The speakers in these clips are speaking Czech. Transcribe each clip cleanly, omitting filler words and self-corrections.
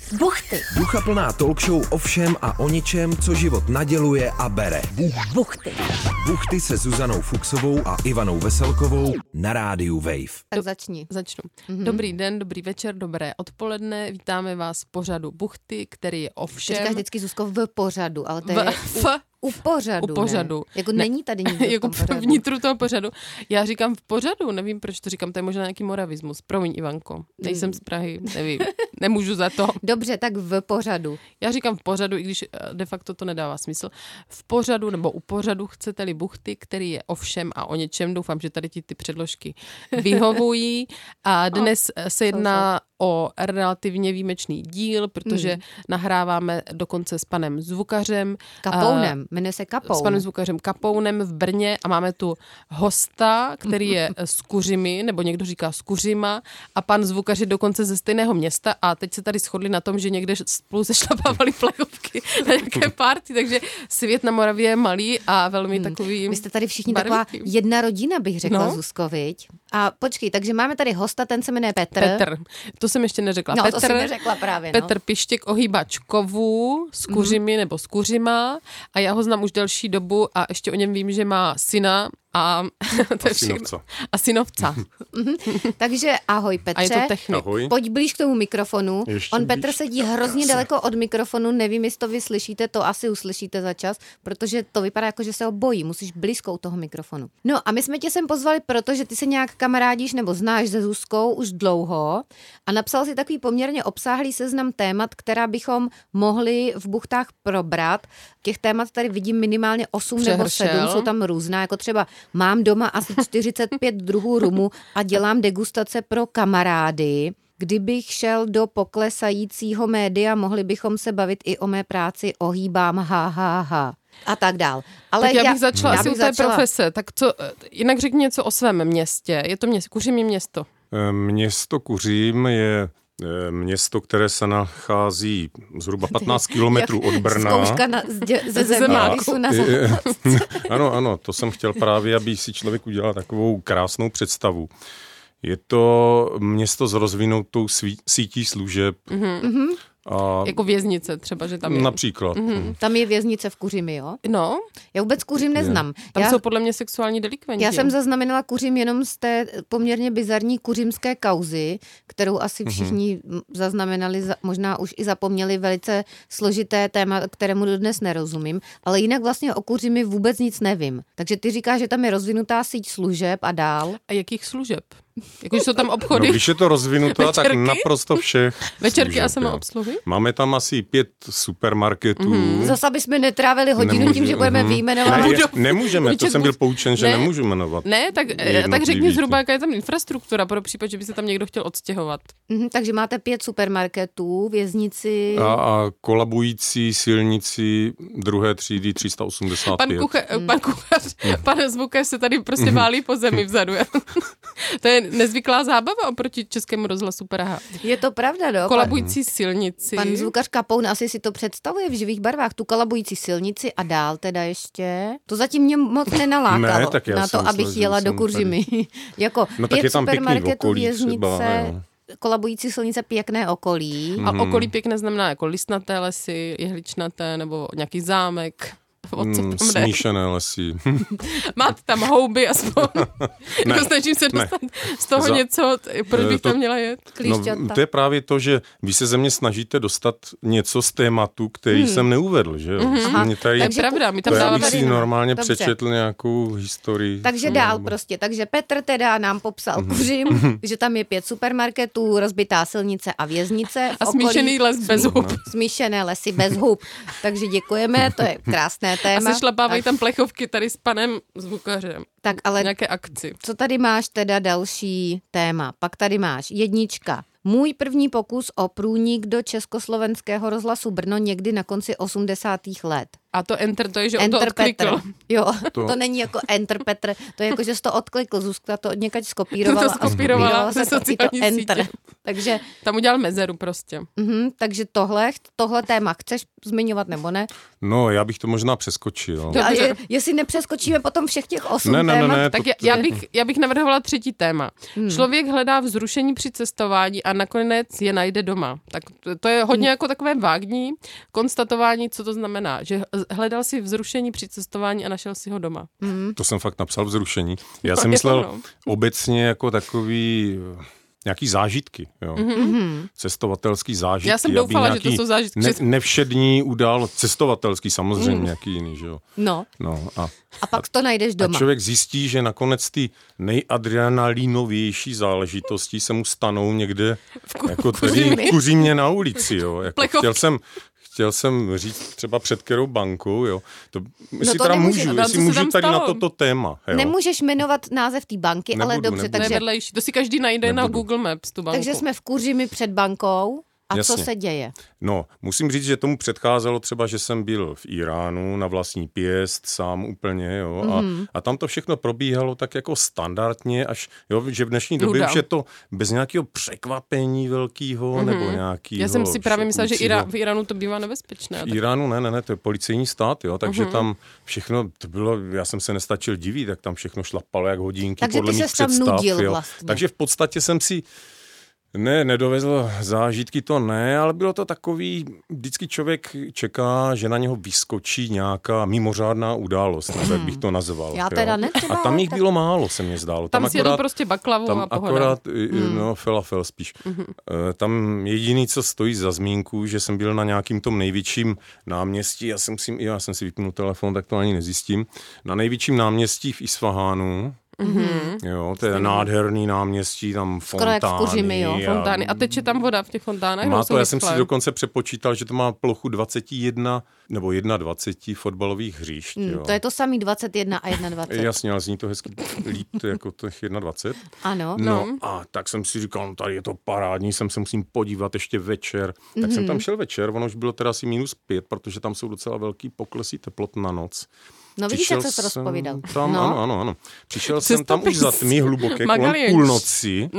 Buchty. Duchaplná talk show o všem a o ničem, co život naděluje a bere. Buchty. Buchty se Zuzanou Fuchsovou a Ivanou Veselkovou na rádiu Wave. Tak začnu. Dobrý den, dobrý večer, dobré odpoledne. Vítáme vás v pořadu Buchty, který je o všem. Říkáš vždycky, Zuzko, v pořadu, ale to je u pořadu. U pořadu. Ne? Jako není tady nikdo jako v tom pořadu. vnitru toho pořadu. Já říkám v pořadu, nevím, proč to říkám, to je možná nějaký moravismus. Promiň, Ivanko, nejsem z Prahy, nevím, nemůžu za to. Dobře, tak v pořadu. Já říkám v pořadu, i když de facto to nedává smysl. V pořadu nebo u pořadu chcete-li Buchty, který je o všem a o něčem. Doufám, že tady ti ty předložky vyhovují. A dnes se jedná o relativně výjimečný díl, protože nahráváme dokonce s panem zvukařem. Kapounem, jmenuje se Kapoun. S panem zvukařem Kapounem v Brně a máme tu hosta, který je z Kuřimy, nebo někdo říká z Kuřima a pan zvukař je dokonce ze stejného města a teď se tady shodli na tom, že někde spolu sešlapávali plechovky na nějaké party, takže svět na Moravě je malý a velmi takový. Vy jste tady všichni barvitý. taková jedna rodina, bych řekla, No. Zuzko, viď? A počkej, takže máme tady hosta, ten se jmenuje Petr. Petr. To jsem ještě neřekla. No, Petr, to jsem neřekla právě, no. Petr Pištěk ohýbač kovů z Kuřimy nebo z Kuřima a já ho znám už delší dobu a ještě o něm vím, že má syna a to je všechno. A synovca. Takže ahoj Petře. A je to technik. Ahoj. Pojď blíž k tomu mikrofonu. Ještě On Petr blíž. sedí hrozně daleko od mikrofonu, nevím, jestli to vy slyšíte, to asi uslyšíte za čas, protože to vypadá jako, že se ho bojí, musíš blízko u toho mikrofonu. No a my jsme tě sem pozvali, protože ty se nějak kamarádíš nebo znáš se Zuzkou už dlouho a napsal si takový poměrně obsáhlý seznam témat, která bychom mohli v Buchtách probrat. Těch témat tady vidím minimálně 8 nebo 7, jsou tam různá, jako třeba mám doma asi 45 druhů rumu a dělám degustace pro kamarády. Kdybych šel do poklesajícího média, mohli bychom se bavit i o mé práci, ohýbám, a tak dál. Ale tak já bych začala asi u té začala. profese. Tak co, jinak řekni něco o svém městě. Je to město, Kuřim je město. Město Kuřím je město, které se nachází zhruba 15 kilometrů od Brna. Zkouška ze zemáku na Ano, to jsem chtěl právě, aby si člověk udělal takovou krásnou představu. Je to město s rozvinutou sítí služeb. A Jako věznice třeba, že tam je. například. Tam je věznice v Kuřimi, jo? No, Já vůbec Kuřim neznám. tam jsou podle mě sexuální delikventi. Já jsem zaznamenala Kuřim jenom z té poměrně bizarní kuřimské kauzy, kterou asi všichni zaznamenali, možná už i zapomněli, velice složité téma, kterému dodnes nerozumím, ale jinak vlastně o Kuřimi vůbec nic nevím. Takže ty říkáš, že tam je rozvinutá síť služeb a dál. A jakých služeb? Jakože jsou tam obchody? No, když je to rozvinutá, tak Večerky? naprosto všech Večerky služeb, a samoobsluhy? Máme tam asi 5 supermarketů. Zase, aby jsme netrávili hodinu tím, že budeme vyjmenovat. Nemůžeme, to jsem byl poučen, že Ne. nemůžu jmenovat. Ne, tak jednotlivý řekni ty. zhruba, jaká je tam infrastruktura pro případ, že by se tam někdo chtěl odstěhovat. Takže máte 5 supermarketů, věznici. A kolabující silnici druhé třídy 385. Pan kuchař, pan zvukař se tady prostě válí po zemi vzadu. To je nezvyklá zábava oproti Českému rozhlasu Praha. Je to pravda, no? Kolabující silnici. Pan zvukař Kapoun asi si to představuje v živých barvách, tu kolabující silnici a dál teda ještě. To zatím mě moc nenalákalo Ne, tak já na jsem to, abych myslel, jela že do jsem Kuřimy. Jako No tak 5 je tam pěkný supermarketů, okolí věznice, třeba, jo. kolabující silnice, pěkné okolí. A okolí pěkné znamená jako listnaté lesy, jehličnaté nebo nějaký zámek. O co tam jde? Smíšené lesy. Máte tam houby aspoň. Ne, Snažím se ne. dostat z toho něco, proč bych tam měla jet. Klíšťata. To je právě to, že vy se ze mě snažíte dostat něco z tématu, který jsem neuvedl, že jo? Mě tady, To je pravda, my tam já dáváme bych si tady, no. normálně Dobře. přečetl nějakou historii. Takže dál prostě. Takže Petr teda nám popsal Kuřim, že tam je 5 supermarketů, rozbitá silnice a věznice. A smíšený les bez hub. Smíšené lesy bez hub. Takže děkujeme, to je krásné A téma. sešlapávají tam plechovky tady s panem zvukařem. Tak ale Nějaké akci. co tady máš teda další téma? Pak tady máš 1. Můj první pokus o průnik do československého rozhlasu Brno někdy na konci 80. let. A to enter, to je, že on to odklikl. Jo, to není jako enter Petr, to je jako, že jsi to odklikl, Zuzka to někať skopírovala. To skopírovala se sociální enter. sítě. Takže tam udělal mezeru prostě. Takže tohle téma chceš zmiňovat nebo ne? No, já bych to možná přeskočil. A jestli nepřeskočíme potom všech těch 8 témat. Ne, tak já bych navrhovala třetí téma. Člověk hledá vzrušení při cestování a nakonec je najde doma. Tak to je hodně jako takové vágní konstatování, co to znamená. Že hledal si vzrušení při cestování a našel si ho doma. To jsem fakt napsal vzrušení. Já jsem myslel obecně jako takový nějaký zážitky, jo. Cestovatelský zážitky. Já jsem doufala, že to jsou zážitky. Nevšední udál, cestovatelský samozřejmě, nějaký jiný, že jo. No. A pak to najdeš doma. A člověk zjistí, že nakonec ty nejadrenalinovější záležitosti se mu stanou někde jako tady kuřímě na ulici, jo. Jako chtěl jsem říct třeba před kterou bankou, jo. Jestli můžu tady na toto téma. Jo. Nemůžeš jmenovat název té banky, ale dobře. Takže vedlejší. To si každý najde na Google Maps, tu banku. Takže jsme v Kuřimi před bankou. A Jasně. co se děje? No, musím říct, že tomu předcházelo třeba, že jsem byl v Iránu na vlastní pěst, sám úplně, jo, a tam to všechno probíhalo tak jako standardně, až, jo, že v dnešní době už je to bez nějakého překvapení velkého, nebo nějakého. Já jsem si právě myslela, že v Iránu to bývá nebezpečné. V Iránu ne, to je policejní stát, jo, takže tam všechno, to bylo, já jsem se nestačil divit, tak tam všechno šlapalo jak hodinky, takže podle mých představ. Nudil jo. vlastně. Takže v podstatě jsem si nedovezl zážitky, to ne, ale bylo to takový, vždycky člověk čeká, že na něho vyskočí nějaká mimořádná událost, nebo jak bych to nazval. Já teda ne. A tam jich bylo málo, se mně zdálo. Tam si jedl prostě baklavu a pohoda. Akorát, falafel spíš. Tam jediný, co stojí za zmínku, že jsem byl na nějakým tom největším náměstí, já jsem si vypnul telefon, tak to ani nezjistím, na největším náměstí v Isfahánu. Jo, to je nádherný náměstí, tam fontány. Fontány. A teče tam voda v těch fontánách? Má to, já jsem si dokonce přepočítal, že to má plochu 21 nebo 21 fotbalových hřišť. Jo. To je to samý 21 a 21. Jasně, ale zní to hezky líp jako těch 21. Ano. No a tak jsem si říkal, tady je to parádní, se musím podívat ještě večer. Tak jsem tam šel večer, ono už bylo teda asi -5, protože tam jsou docela velký poklesy teplot na noc. No vidíš, jak se rozpovídal. Ano. Přišel jsem tam už za tmy hluboké, kolem půlnoci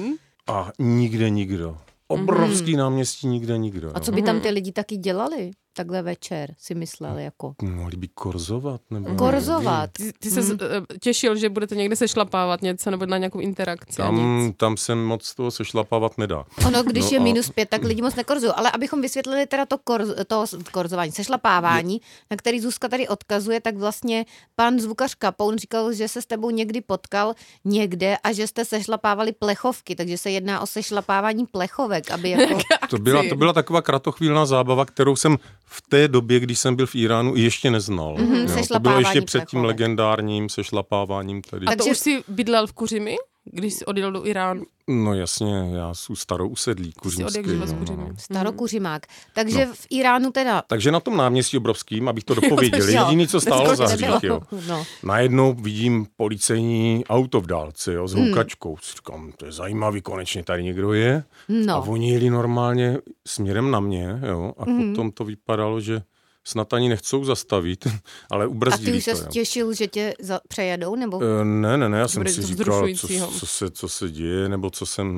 a nikde nikdo. Obrovský náměstí, nikde nikdo. A co by tam ty lidi taky dělali? Takhle večer si myslel jako. Mohli by korzovat. Nebo korzovat. Ty se těšil, že budete někde sešlapávat něco nebo na nějakou interakci? Tam se moc toho sešlapávat nedá. Ono, když je -5, tak lidi moc nekorzují. Ale abychom vysvětlili teda to korzování, sešlapávání, na který Zuzka tady odkazuje, tak vlastně pan zvukař Kapoun říkal, že se s tebou někdy potkal někde a že jste sešlapávali plechovky, takže se jedná o sešlapávání plechovek, aby jako... To byla taková kratochvílná zábava, kterou jsem v té době, když jsem byl v Iránu, ještě neznal. To bylo ještě před tím legendárním sešlapáváním. Tady. A to už jsi bydlel v Kuřimi, když jsi odjel do Iránu? No jasně, já jsem starousedlý kuřimský. Starokuřimák. Takže v Iránu teda... Takže na tom náměstí obrovským, abych to dopověděl, jediný, co stálo za hřích, jo. Najednou vidím policejní auto v dálce, jo, s houkačkou. Říkám, to je zajímavý, konečně tady někdo je. A oni jeli normálně směrem na mě, jo, a potom to vypadalo, že snad ani nechcou zastavit, ale ubrzdili to. A ty už se těšil, že tě přejedou, nebo? Ne, já jsem si říkal, co se děje, nebo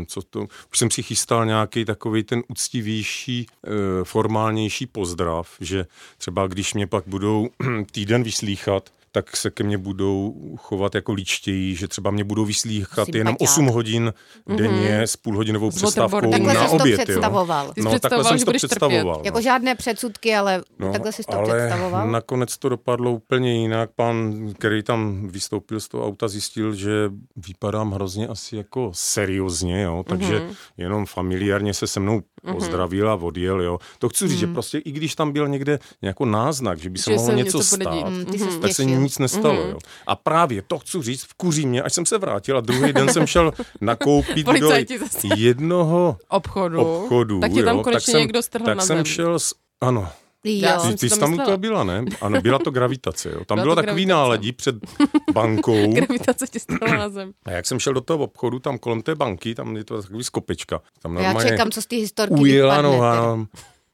už jsem si chystal nějaký takovej ten uctivější, formálnější pozdrav, že třeba když mě pak budou týden vyslýchat, tak se ke mně budou chovat jako líčtěji, že třeba mě budou vyslýchat jenom 8 hodin denně s půlhodinovou přestávkou na oběd. Představoval. Takhle jsem to představoval. Jako žádné předsudky, ale takhle jsi to představoval. Ale nakonec to dopadlo úplně jinak. Pán, který tam vystoupil z toho auta, zjistil, že vypadám hrozně asi jako seriózně, jo, takže jenom familiárně se mnou pozdravil a odjel, jo. To chci říct, že prostě i když tam byl někde nějaký náznak, že by se mohlo něco stát, tak se nic nestalo, jo. A právě to chci říct v Kuřímě, až jsem se vrátil a druhý den jsem šel nakoupit do jednoho obchodu. Tak tě tam konečně někdo strhl na zem. Tak jsem šel ano. Ty jsi tam u toho byla, ne? Ano, byla to gravitace, jo. Tam bylo takový náledí před bankou. Gravitace tě strhla na zem. A jak jsem šel do toho obchodu, tam kolem té banky, tam je to takový skopečka. Tam já čekám, co z té historky ujela noha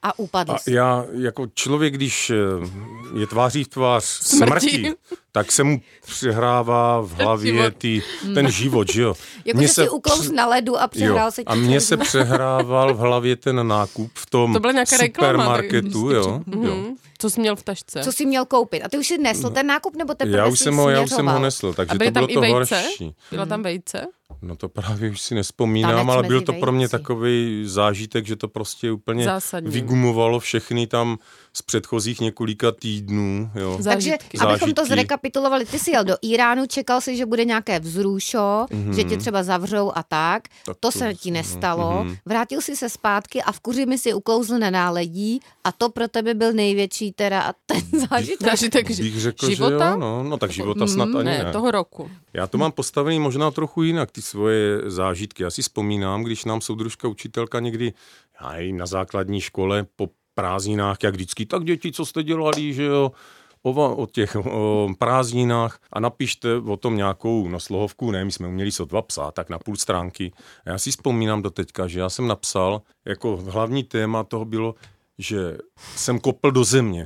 A upadl A jsi. já jako člověk, když je tváří v tvář smrti, tak se mu přihrává v hlavě ten život, že jo. Jako, že si uklouz na ledu a přehrál se ti. A mně se přehrával v hlavě ten nákup v tom supermarketu, jo. Co jsi měl v tašce? Co jsi měl koupit? A ty už jsi nesl ten nákup, nebo teprve Já už jsem ho nesl, takže to bylo to vejce? horší. Byla tam vejce? No to právě už si nespomínám, Tanec ale byl to mezi pro mě vejci. takový zážitek, že to prostě úplně Zásadní. vygumovalo všechny tam z předchozích několika týdnů. Jo. Takže, Zážitky. abychom to Zážitky. zrekapitulovali, ty jsi jel do Iránu, čekal si, že bude nějaké vzrušo, že tě třeba zavřou a tak. To se ti nestalo. Vrátil jsi se zpátky a v Kuřimi si uklouzl na náledí a to pro tebe byl největší teda a ten zážitek. Zážitek Bych řekl, života? že jo, no tak života snad ani Ne, ne. toho roku. Já to mám postavený možná trochu jinak, ty svoje zážitky. Já si vzpomínám, když nám soudružka učitelka někdy, já nevím, na základní škole po prázdninách, jak vždycky, tak děti, co jste dělali, že jo, o těch prázdninách a napište o tom nějakou slohovku, ne, my jsme uměli sotva psát, tak na půl stránky. A já si vzpomínám do teďka, že já jsem napsal, jako hlavní téma toho bylo, že jsem kopl do země.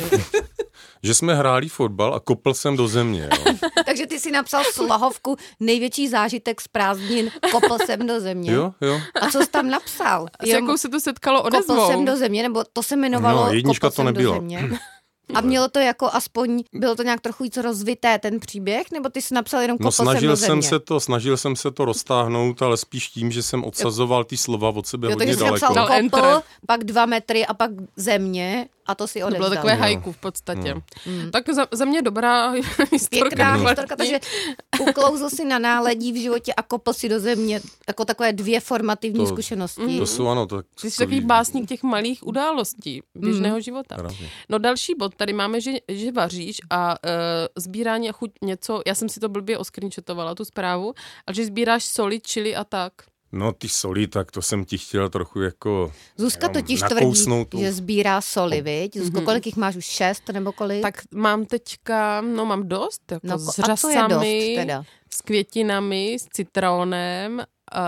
Že jsme hráli fotbal a kopl jsem do země. Jo. Takže ty si napsal slohovku největší zážitek z prázdnin, kopl jsem do země. Jo. A co jsi tam napsal? S jakou se to setkalo odezvou? Kopl jsem do země, nebo to se jmenovalo No, jednička kopl to jsem nebylo. do země? A mělo to jako aspoň, bylo to nějak trochu víc rozvité ten příběh, nebo ty jsi napsal jenom kopl jsem do země? Snažil jsem se to roztáhnout, ale spíš tím, že jsem odsazoval ty slova od sebe Jo, hodně takže jsi daleko. napsal Dal kopl, enter. pak 2 metry a pak země a to si To odevzdal. bylo takové haiku v podstatě. Tak za mě dobrá historka. Pěkná historka, takže uklouzl si na náledí v životě a kopl si do země, jako takové 2 formativní zkušenosti. To jsou ano. To, Ty jsi takový básník těch malých událostí běžného života. Krásně. No další bod, tady máme, že vaříš a sbírání a chuť něco, já jsem si to blbě oscreenshatovala, tu zprávu, ale že sbíráš soli, chili a tak. No ty soli, tak to jsem ti chtěl trochu jako Zuzka totiž tvrdí, nakousnout. že sbírá soli, viď? Zuzko, kolik jich máš už 6 nebo kolik? Tak mám teďka, mám dost, jako No, s a co je řasami, dost teda? s květinami, s citronem,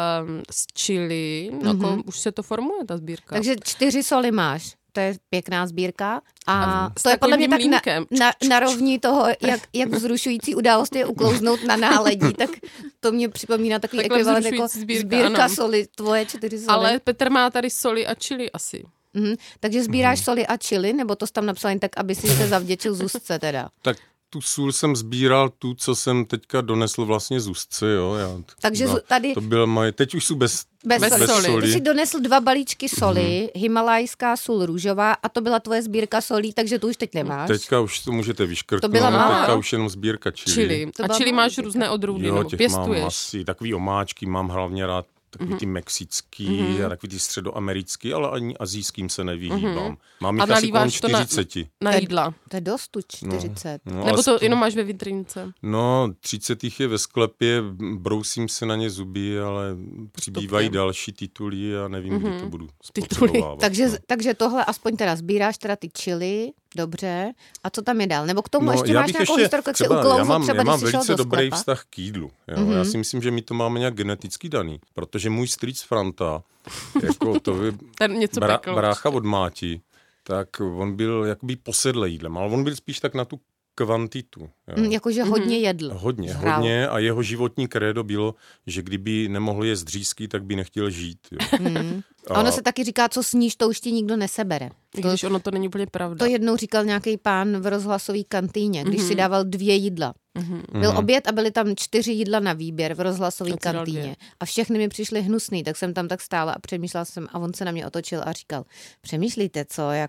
s chili, jako už se to formuje ta sbírka. Takže 4 soli máš. To je pěkná sbírka. A s to je podle mě tak takovým mlýnkem. na rovni toho, jak vzrušující událost je uklouznout na náledí, tak to mě připomíná takový Takhle ekvivalent jako vzrušující sbírka ano. soli, tvoje 4 soli. Ale Petr má tady soli a chili asi. Takže sbíráš soli a chili, nebo to jsi tam napsal jen tak, aby si se zavděčil Zuzce teda? Tak tu sůl jsem sbíral tu, co jsem teďka donesl vlastně z úzce, jo. Takže tady to byl moje, teď už jsou bez soli. Ty jsi donesl 2 balíčky soli, himalajská sůl růžová a to byla tvoje sbírka solí, takže tu už teď nemáš. Teďka už to můžete vyškrtnout, To byla malá. teďka už jenom sbírka chili. A chili máš různé odrůdy, Jo, nebo těch pěstuješ. mám asi, takový omáčky mám hlavně rád, takový ty mexický a takový ty středoamerický, ale ani azijským se nevyhýbám. Mám A jich asi kolem nalíváš to 40. Na jídla. To je dost tu 40. No, Nebo ale to jenom máš ve vitrince. No, 30 je ve sklepě, brousím se na ně zuby, ale přibývají další tituly a nevím, kdy to budu spotřebovávat. Takže tohle aspoň teda sbíráš, teda ty chili, dobře. A co tam je dál? Nebo k tomu ještě já máš bych nějakou historku, jak si uklouzl já mám když jsi šel velice do dobrý sklepa? vztah k jídlu. Jo. Já si myslím, že my to máme nějak geneticky daný, protože můj strýc Franta, jako to je Ten něco pekl. brácha od Máti, tak on byl jakoby posedlý jídlem, ale on byl spíš tak na tu kvantitu. Jo. Jakože hodně jedl. Hodně a jeho životní krédo bylo, že kdyby nemohl jíst řízky, tak by nechtěl žít. Jo. A ono se taky říká, co sníš, to už ti nikdo nesebere. Když ono to není úplně pravda. To jednou říkal nějaký pán v rozhlasové kantýně, když si dával 2 jídla. Byl oběd a byly tam 4 jídla na výběr v rozhlasové kantýně. A všechny mi přišly hnusný, tak jsem tam tak stála a přemýšlela jsem a on se na mě otočil a říkal, přemýšlíte,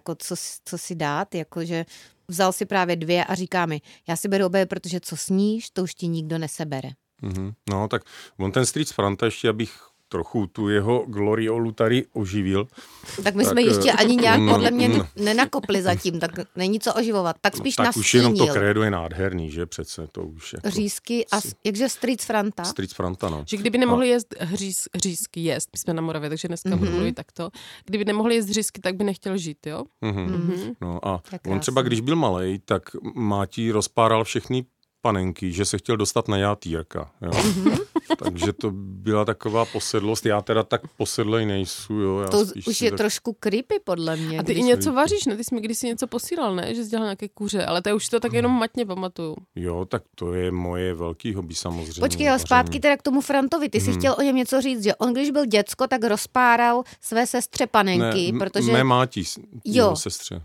co si dát, jakože vzal si právě 2 a říká mi, já si beru obě, protože co sníš, to už ti nikdo nesebere. No tak on ten strýc Franta, ještě abych trochu tu jeho gloriolu tady oživil. Tak my jsme ještě ani nějak podle mě nenakopli zatím, tak není co oživovat. Tak spíš tak nastínil. už jenom to krédo je nádherný, že přece to už jako... Řízky a jakže strýc Franta? Strýc Franta, no. Že kdyby nemohli jíst řízky, my jsme na Moravě, takže dneska budu mluvit takto. Kdyby nemohli jíst řízky, tak by nechtěl žít, jo? No a on třeba, když byl malej, tak Máti rozpáral všechny panenky, že se chtěl dostat na játýrka. Jo. Takže to byla taková posedlost. Já teda tak posedlej nejsou. Jo. Já to už je trošku creepy podle mě. A ty i něco vaříš, ne? Ty jsi mi kdysi něco posílal, ne? Že jsi dělal nějaké kuře, ale to už to tak jenom matně pamatuju. Jo, tak to je moje velký hobby samozřejmě. Počkej, ale zpátky teda k tomu Frantovi. Ty jsi chtěl o něm něco říct, že on, když byl děcko, tak rozpáral své sestře panenky, protože... Mé máti, jeho sestře.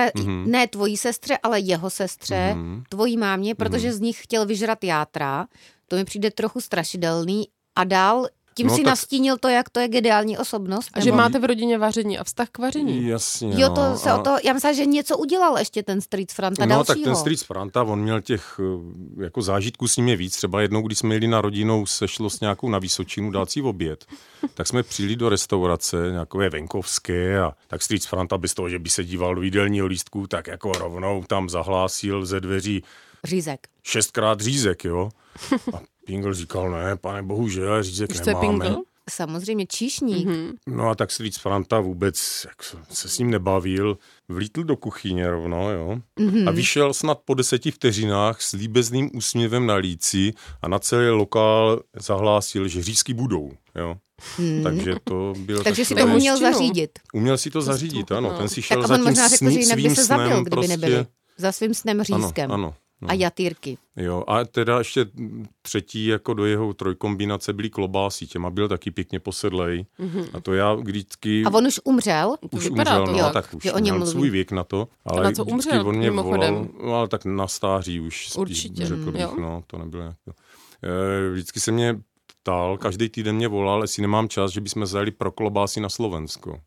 Ne tvojí sestře, ale jeho sestře, tvojí mámě, protože z nich chtěl vyžrat játra. To mi přijde trochu strašidelný. A dál tím si nastínil to, jak to je geniální osobnost. A že máte v rodině vaření a vztah k vaření. Jasně. Jo, já myslím, že něco udělal ještě ten strýc Franta dalšího. Tak ten strýc Franta, on měl těch jako zážitků s ním je víc. Třeba jednou, když jsme jeli na rodinou, sešlo s nějakou na Vysočinu dát si oběd, tak jsme přijeli do restaurace, nějakové venkovské, a tak strýc Franta bez toho, že by se díval do jídelního lístku, tak jako rovnou tam zahlásil ze dveří řízek. 6krát řízek, jo. A Pingl říkal, ne, pane bohužel, řízek nemáme. Samozřejmě číšník. No a tak strýc Franta vůbec se s ním nebavil, vlítl do kuchyně rovno, jo. A vyšel snad po 10 vteřinách s líbezným úsměvem na líci a na celý lokál zahlásil, že řízky budou, jo. Takže to bylo... Takže si to uměl zařídit. Uměl si to zařídit, ano. Ten si šel tak za on tím možná řekl, že jinak by se zabil, kdyby prostě... nebyli. Za svým snem řízkem. Ano. A jatýrky. Jo, a teda ještě třetí jako do jeho trojkombinace byly klobásy, těma byl taky pěkně posedlej. A to já vždycky... A on už umřel? Už umřel, to, no, tak už měl svůj věk na to. Ale na co umřel, on mě volal, ale tak na stáří už spíš, určitě, řekl bych, no, to nebylo nějak to. Vždycky se mě ptal, každý týden mě volal, jestli nemám čas, že bychom zajeli pro klobásy na Slovensko.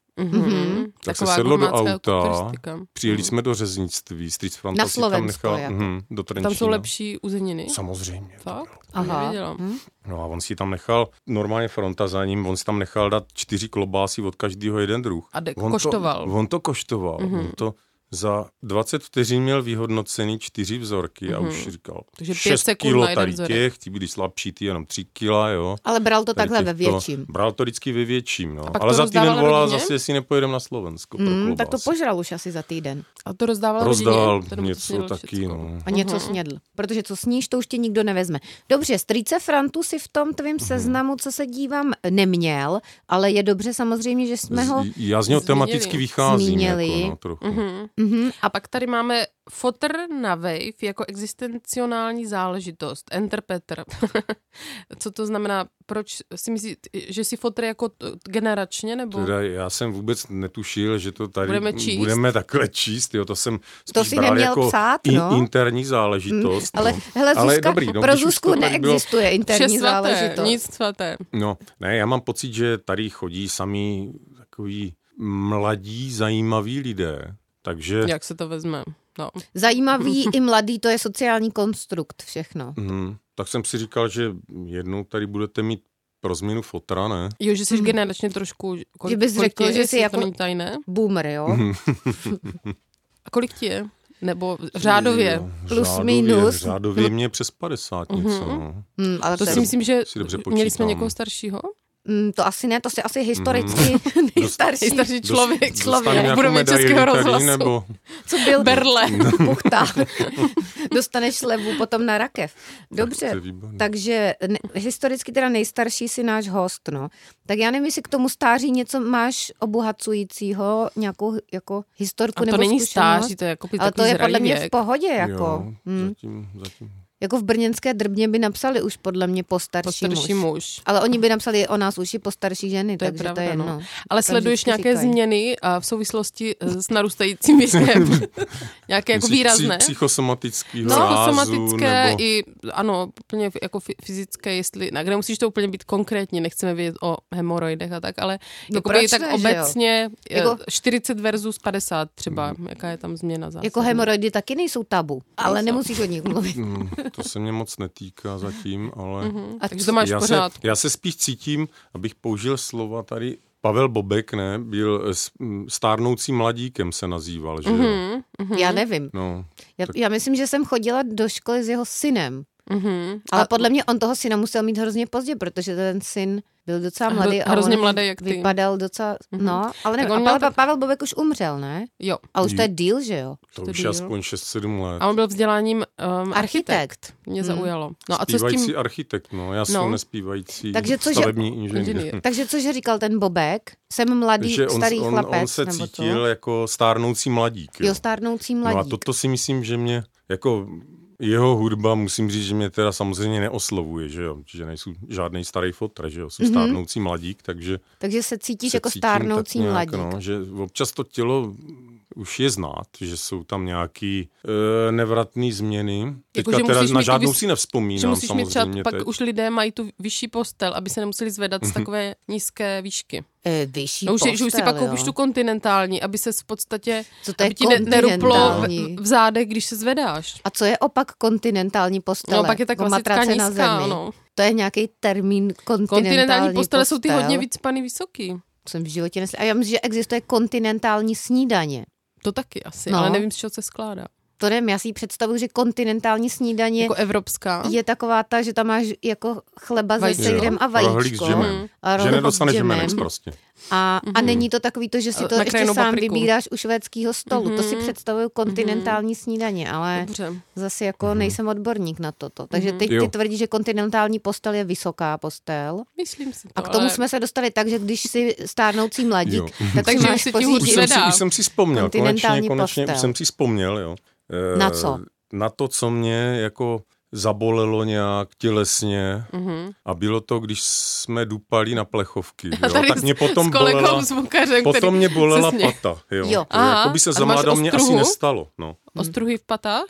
Tak se sedlo do auta, přijeli jsme do řeznictví, strýc Franta si tam nechal do Trenčína. Tam jsou lepší uzeniny? Samozřejmě. Fakt? Aha. No a on si tam nechal, normálně Fronta za ním, on si tam nechal dát 4 klobásy od každého jeden druh. A koštoval? On to koštoval. On to za 20 vteřin měl vyhodnocený 4 vzorky a už říkal, takže 6 kilo tady těch, ti byli slabší, ty jenom 3 kila, jo. Ale bral to takhle ve větším. Bral to vždycky ve větším, no. Ale za týden volal zase, jestli nepojedem na Slovensko. Tak to požral už asi za týden. A to rozdával něco taky, no. A něco snědl. Protože co sníš, to už tě nikdo nevezme. Dobře, strýce Frantu si v tom tvým seznamu, co se dívám, neměl, ale je dobře samozřejmě, že jsme ho já z něho tematicky vycházím. Jako, trochu. A pak tady máme fotr na Wave jako existencionální záležitost. Enter Petr. Co to znamená? Proč si myslíš, že si fotr jako generačně? Nebo? Teda já jsem vůbec netušil, že to tady budeme takhle číst. Jo, to jsem to si neměl jako psát, no? Interní záležitost. Ale hele, Zuzka, dobrý, no, pro Zuzku neexistuje bylo... interní záležitost. Nic svaté. No, ne, já mám pocit, že tady chodí sami takový mladí, zajímaví lidé. Takže... Jak se to vezme? No. Zajímavý i mladý, to je sociální konstrukt všechno. Tak jsem si říkal, že jednou tady budete mít pro změnu fotra, ne? Jo, že jsi generačně trošku... Že bys řekl, že jsi jako boomer, jo? A kolik ti je? Nebo řádově? Plus minus. Řádově mě přes 50 něco, no. Ale to si myslím, že měli jsme někoho staršího? To asi ne, to si asi historicky nejstarší člověk. Budeme Českého rozhlasu. Nebo... Co byl Berle. Buchta. Dostaneš slevu potom na rakev. Dobře, takže historicky teda nejstarší si náš host, no. Tak já nevím, jestli k tomu stáří něco máš obohacujícího, nějakou jako historku nebo zkušenost. To není stáří, to je jako ale to je podle mě v pohodě, jako. Jo, zatím. Jako v brněnské Drbně by napsali už podle mě postarší muž. Ale oni by napsali o nás už i postarší ženy, to takže je pravda, to je jedno. no. Ale sleduješ nějaké změny v souvislosti s narůstajícím věkem? Nějaké jako výrazné? Psychosomatického psychosomatické nebo... i, ano, úplně jako fyzické, jestli, kde musíš to úplně být konkrétně, nechceme vědět o hemoroidech a tak, ale tak obecně jako 40 versus 50 třeba, jaká je tam změna zásadní. Jako hemoroidy taky nejsou tabu, ale nemusíš o nich mluvit. To se mě moc netýká zatím, ale... Takže to máš pořád. Já se spíš cítím, abych použil slova tady, Pavel Bobek, ne, byl stárnoucím mladíkem se nazýval, že jo? Já nevím. No, já myslím, že jsem chodila do školy s jeho synem. Ale podle mě on toho syna musel mít hrozně pozdě, protože ten syn byl docela mladý. Hrozně on mladý, jak ty. Vypadal docela, no, ale nevím, Pavel Bobek už umřel, ne? Jo. A už to je díl, že jo? To už je aspoň 6-7 let. A on byl vzděláním architekt. Mě zaujalo. No a co s Zpívající tím? architekt, no. Já jsem nespívající stavební inženýr. Takže cože říkal ten Bobek? Jsem mladý, starý chlapec. On se nebo cítil jako stárnoucí mladík. Jo, stárnoucí mladík. No a toto si myslím, že mě jako jeho hudba, musím říct, že mě teda samozřejmě neoslovuje, že jo, že nejsou žádný starý fotr, že jo, jsem stárnoucí mladík, takže se cítíš jako stárnoucí mladík. No, že občas to tělo už je znát, že jsou tam nějaký nevratný změny. Jako, Teďka teda na žádnou si nevzpomínám, že musíš mít třeba, samozřejmě. pak už lidé mají tu vyšší postel, aby se nemuseli zvedat z takové nízké výšky. Vyšší No, postel, že už si pak koupíš tu kontinentální, aby se v podstatě, co to je aby ti neruplo v zádech, když se zvedáš. A co je opak kontinentální postele? No, pak je ta klasická nízká, no. To je nějaký termín kontinentální postele jsou ty hodně vycpaný vysoký. Jsem v životě neslyšela. A já myslím, že existuje kontinentální snídaně. To taky asi, ale nevím, z čeho se skládá. To nevím, já si ji představuji, že kontinentální snídaně jako evropská je taková ta, že tam máš jako chleba se sejrem a vajíčko. Že nedostaneš žemenec prostě. A není to takový to, že si to ještě sám vybíráš u švédského stolu. To si představuju kontinentální snídaně, ale zase jako nejsem odborník na toto. Takže teď ty tvrdíš, že kontinentální postel je vysoká postel. Myslím si to, a k tomu jsme se dostali tak, že když jsi stárnoucí mladík, tak takže máš pořídit už jsem si vzpomněl, konečně už jsem si vzpomněl, jo. Na co? Na to, co mě jako zabolelo nějak tělesně a bylo to, když jsme dupali na plechovky. Jo? Tak mě potom mě bolela pata. Jo. Jako by se za mladá mě asi nestalo. No. Ostruhy v patách?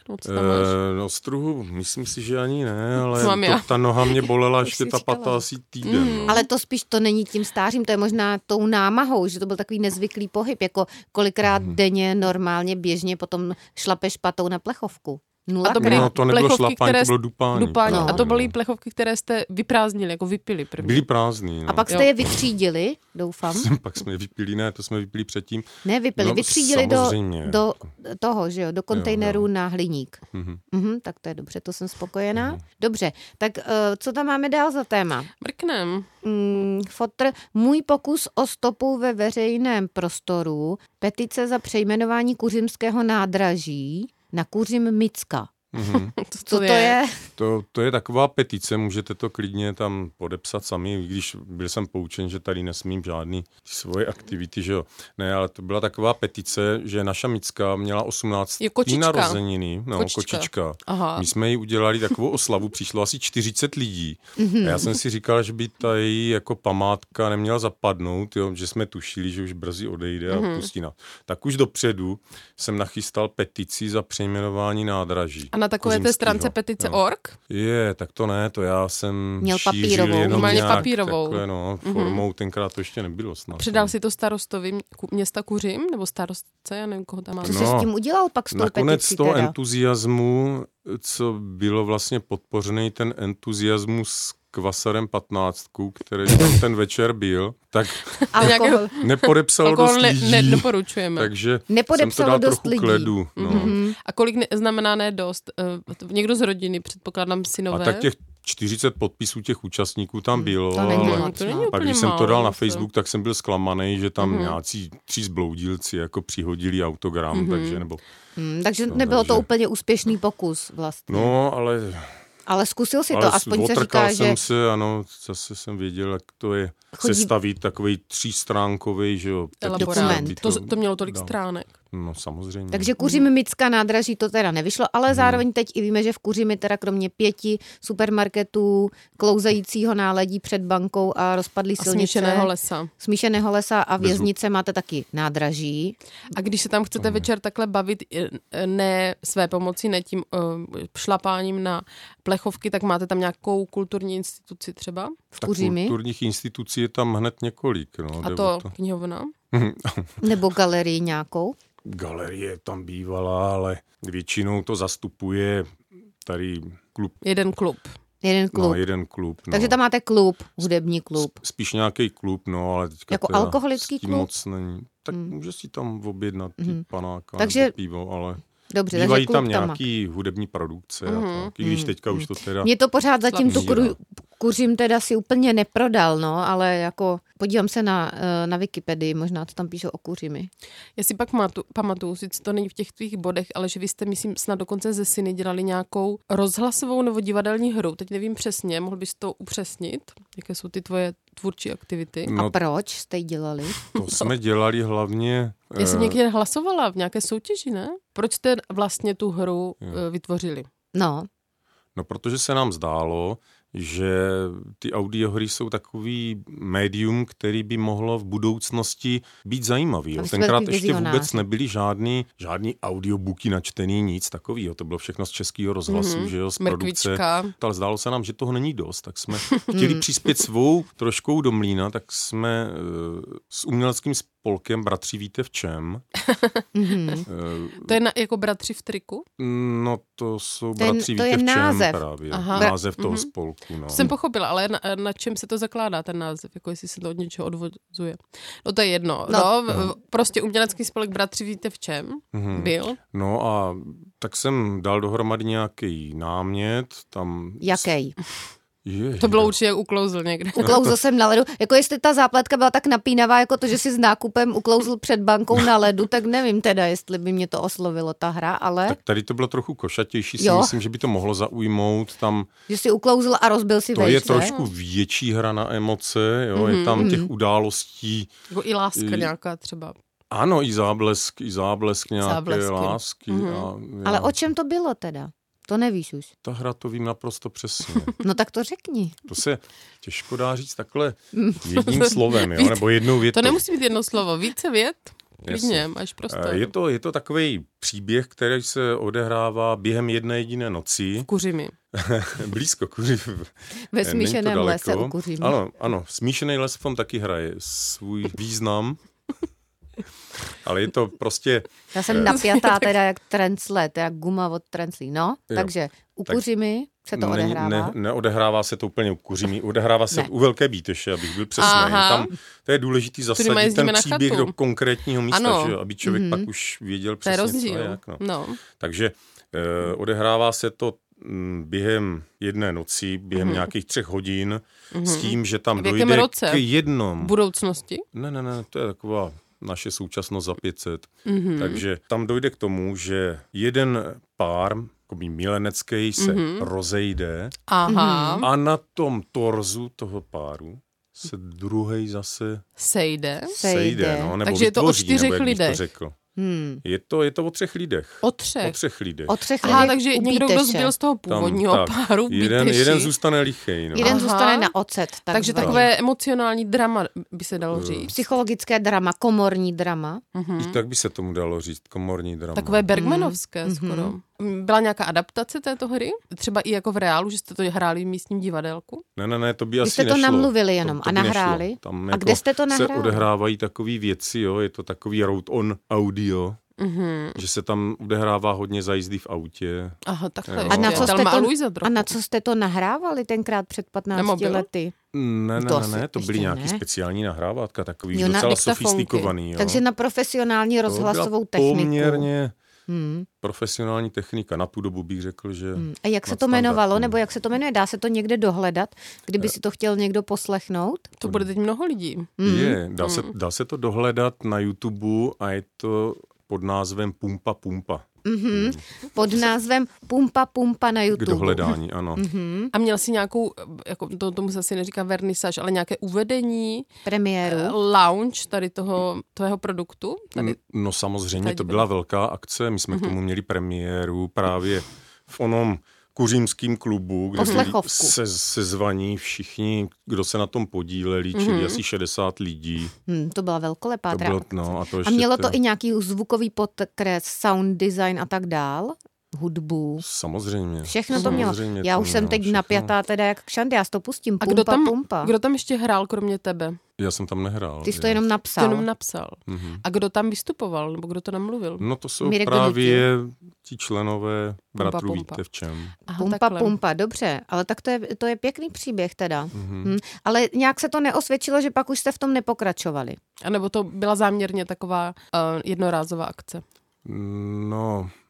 Ostruhu, myslím si, že ani ne, ale ta noha mě bolela ještě ta pata asi týden. No. Ale to spíš to není tím stářím, to je možná tou námahou, že to byl takový nezvyklý pohyb, jako kolikrát denně normálně běžně potom šlapeš patou na plechovku. To nebylo šlapání, to bylo dupání. A to byly plechovky, které jste vyprázdnili, jako vypili první. Byly prázdný. No. A pak jste je vytřídili, doufám. Pak jsme je vypili, to jsme vypili předtím. Ne, vytřídili do toho, že jo, do kontejnerů na hliník. Tak to je dobře, to jsem spokojená. Dobře, tak co tam máme dál za téma? Mrknem. Fotr, můj pokus o stopu ve veřejném prostoru, petice za přejmenování Kuřimského nádraží na Kuřim Micka. Co to je? To je taková petice, můžete to klidně tam podepsat sami, když byl jsem poučen, že tady nesmím žádný svoje aktivity, že jo. Ne, ale to byla taková petice, že naša Micka měla 18. narozeniny. Kočička. Aha. My jsme jí udělali takovou oslavu, přišlo asi 40 lidí. A já jsem si říkal, že by ta její jako památka neměla zapadnout, jo, že jsme tušili, že už brzy odejde a pustí nás. Tak už dopředu jsem nachystal petici za přejmenování nádraží. A na takové té stránce petice.org? Tak to ne, to já jsem měl papírovou, jenom nějak papírovou. Takhle, formou, tenkrát to ještě nebylo snad. Předal si to starostovi města Kuřim, nebo starostce, já nevím, koho tam má. Co jsi s tím udělal pak s tou peticí? Nakonec z toho entuziasmu, co bylo vlastně podpořený ten entuziasmus Kvasarem 15, který tam ten večer byl, tak nepodepsalo dost lidí. Nedoporučujeme. Takže jsem to dal trochu lidí. Kledu. No. A kolik znamená ne dost? Někdo z rodiny, předpokládám synové? A tak těch 40 podpisů těch účastníků tam bylo. To není ale moc, pak když jsem to dal na Facebook, tak jsem byl zklamaný, že tam nějací 3 zbloudilci jako přihodili autogram, takže nebylo to úplně úspěšný pokus vlastně. No, ale zkusil si to, aspoň se říká, že... jsem se, zase jsem věděl, jak to je sestavit takový 3stránkový, že jo. Dokument. To mělo tolik stránek. No samozřejmě. Takže Kuřim Micka nádraží to teda nevyšlo, ale zároveň teď i víme, že v Kuřimi teda kromě 5 supermarketů, klouzajícího náledí před bankou a rozpadlý silnice. Smíšeného lesa a věznice máte taky nádraží. A když se tam chcete večer takhle bavit, ne své pomocí, ne tím šlapáním na plechovky, tak máte tam nějakou kulturní instituci třeba? V Kuřimi? Kulturních institucí je tam hned několik. No, a to knihovna? Nebo galerii nějakou? Galerie tam bývala, ale většinou to zastupuje tady klub. Jeden klub. No, jeden klub. No. Takže tam máte klub, hudební klub. Spíš nějaký klub, no, ale teďka jako alkoholický klub? Moc není. Tak může si tam objednat panáka, takže pivo, ale... Dobře, bývají takže tam klub nějaký hudební produkce a tak, i když teďka už to teda... Mě to pořád zatím tu slabší, kuřím teda si úplně neprodal, no, ale jako podívám se na Wikipedii, možná to tam píšou o kuřimi. Já si pak pamatuju, sice to není v těch tvých bodech, ale že vy jste, myslím, snad dokonce ze syny dělali nějakou rozhlasovou nebo divadelní hru, teď nevím přesně, mohl bys to upřesnit, jaké jsou ty tvoje tvůrčí aktivity? No, a proč jste ji dělali? To jsme dělali hlavně... Já jsem někde hlasovala v nějaké soutěži, ne? Proč jste vlastně tu hru vytvořili? No, protože se nám zdálo, že ty audiohry jsou takový médium, který by mohlo v budoucnosti být zajímavý. Jo. Tenkrát ještě vůbec nebyly žádný audiobooky načtený, nic takového. To bylo všechno z Českého rozhlasu, že jo, z produkce. Ale zdálo se nám, že toho není dost, tak jsme chtěli přispět svou troškou do mlýna, tak jsme s uměleckým spolkem Bratři víte v čem. To je jako Bratři v triku? No to jsou Bratři víte v čem právě. Název toho spolku. No. Jsem pochopila, ale na čem se to zakládá ten název, jako jestli se to od něčeho odvozuje. No to je jedno. Prostě umělecký spolek Bratři víte v čem byl. No a tak jsem dal dohromady nějaký námět. Tam... Jaký? To bylo určitě jak uklouzl někde. Uklouzl jsem na ledu. Jako jestli ta zápletka byla tak napínavá, jako to, že si s nákupem uklouzl před bankou na ledu, tak nevím teda, jestli by mě to oslovilo ta hra, ale... Tak tady to bylo trochu košatější, si myslím, že by to mohlo zaujmout. Tam... Že si uklouzl a rozbil si to je trošku větší hra na emoce, jo, je tam těch událostí. Jako i láska nějaká třeba. Ano, i záblesk nějaké lásky. Ale o čem to bylo teda? To nevíš už. Ta hra to vím naprosto přesně. No tak to řekni. To se těžko dá říct takhle jedním slovem, jo? Nebo jednou větou. To nemusí být jedno slovo, více vět. Klidně, máš prostor. Je to takový příběh, který se odehrává během jedné jediné noci. V Kuřimi. Blízko Kuřimi. Ve smíšeném lese u Kuřimi. Ano, smíšený les v tom taky hraje svůj význam. Ale je to prostě... Já jsem napjatá teda jak trencle, jak guma od trenclí. No, takže u Kuřimi se to odehrává. Neodehrává se to úplně u Kuřimi, odehrává se u Velké Bíteše, abych byl přesný. Tam to je důležitý zasadit ten příběh do konkrétního místa, že, aby člověk pak už věděl přesně, co a jak. No. Takže odehrává se to během jedné noci, během nějakých 3 hodin, s tím, že tam dojde k jednom... Budoucnosti? Ne, to je taková... naše současnost za 500. Takže tam dojde k tomu, že jeden pár, milenecký, se rozejde a na tom torzu toho páru se druhej zase sejde. No, nebo takže vytvoří, je to o 4 nebo lidech. To řekl. Je to o 3 lidech. O 3 lidech. Takže někdo, kdo zbyl z toho původního páru v Bíteši. Jeden zůstane lichej. No. Jeden zůstane na ocet. Takže takové emocionální drama by se dalo říct. Psychologické drama, komorní drama. I tak by se tomu dalo říct, komorní drama. Takové bergmanovské skoro. Byla nějaká adaptace této hry? Třeba i jako v reálu, že jste to hráli v místním divadelku? Ne, to by asi nešlo. Vy jste to namluvili jenom a nahráli? Tam a kde jste to nahráli? Se odehrávají takové věci, jo, je to takový road on audio, že se tam odehrává hodně za jízdy v autě. Aha, takhle. A na co jste to nahrávali tenkrát před 15 lety? Ne, to byly nějaký speciální nahrávátka, takový docela sofistikovaný. Jo. Takže na profesionální rozhlasovou techniku. Poměrně profesionální technika. Na tu dobu bych řekl, že... A jak se to jmenovalo, nebo jak se to jmenuje? Dá se to někde dohledat, kdyby si to chtěl někdo poslechnout? To bude teď mnoho lidí. Dá se to dohledat na YouTube a je to pod názvem Pumpa Pumpa. Pod názvem Pumpa Pumpa na YouTube. K dohledání, ano. A měl jsi nějakou, jako tomu se asi neříká vernisáž, ale nějaké uvedení? Premiéru? Launch tady tvého produktu? Tady, no samozřejmě, to byla velká akce. My jsme k tomu měli premiéru právě v onom kuřímským klubu, kde se sezvaní všichni, kdo se na tom podíleli, čili asi 60 lidí. To byla velkolepá akce. A mělo to i nějaký zvukový podkres, sound design a tak dál? Hudbu. Samozřejmě. Všechno to mělo. Já už jsem teď napjatá teda jak kšandy, já si to pustím. Pumpa. Kdo tam ještě hrál kromě tebe? Já jsem tam nehrál. Ty jsi to jenom napsal. A kdo tam vystupoval, nebo kdo to namluvil? No to jsou právě ti členové Bratrů víte v čem. Pumpa, dobře, ale tak to je pěkný příběh teda. Ale nějak se to neosvědčilo, že pak už jste v tom nepokračovali. A nebo to byla záměrně taková jednorázová akce? No,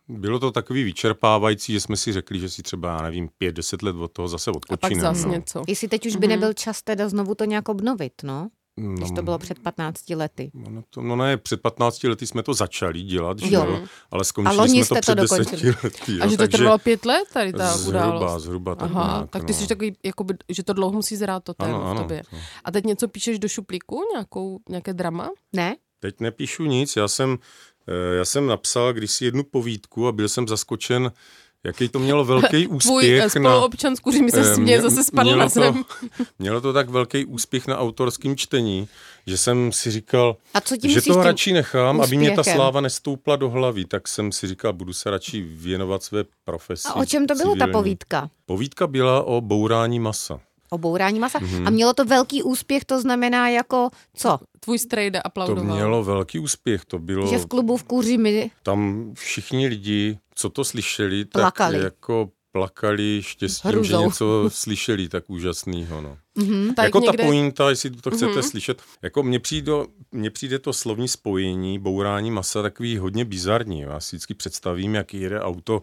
bylo to takový vyčerpávající, že jsme si řekli, že si třeba, já nevím, 5-10 let od toho zase odpočineme. A pak zase něco. Jestli teď už by nebyl čas teda znovu to nějak obnovit, no? Když to bylo před 15 lety. No ne, před 15 lety jsme to začali dělat, že jo? Ale A skončili loni jsme to jste před to 10 dokončili. lety. Jo? A že to trvalo 5 let tady ta událost? Zhruba tak Aha, nějak, tak ty jsi takový, jakoby, že to dlouho musí zrát to téma v tobě. To. A teď něco píšeš do šuplíku? Nějaké drama? Ne? Teď nepíšu nic, já jsem napsal kdysi jednu povídku a byl jsem zaskočen, jaký to mělo velký úspěch. Tvůj spoluobčan z Kuří mi se směje, zase spadl na zem. Mělo to tak velký úspěch na autorském čtení, že jsem si říkal, že to radši nechám, aby mě ta sláva nestoupla do hlavy. Tak jsem si říkal, budu se radši věnovat své profesi. A o čem to bylo ta povídka? Povídka byla o bourání masa. O bourání masa. A mělo to velký úspěch, to znamená jako co? Tvůj strejda aplaudoval. To mělo velký úspěch, to bylo... Že v klubu v Kuřimi... Tam všichni lidi, co to slyšeli, tak jako plakali štěstím, že něco slyšeli tak úžasného. No. Tak jako někde... ta pointa, jestli to chcete slyšet, jako mně přijde to slovní spojení bourání masa takový hodně bizarní. Já si vždycky představím, jak jede auto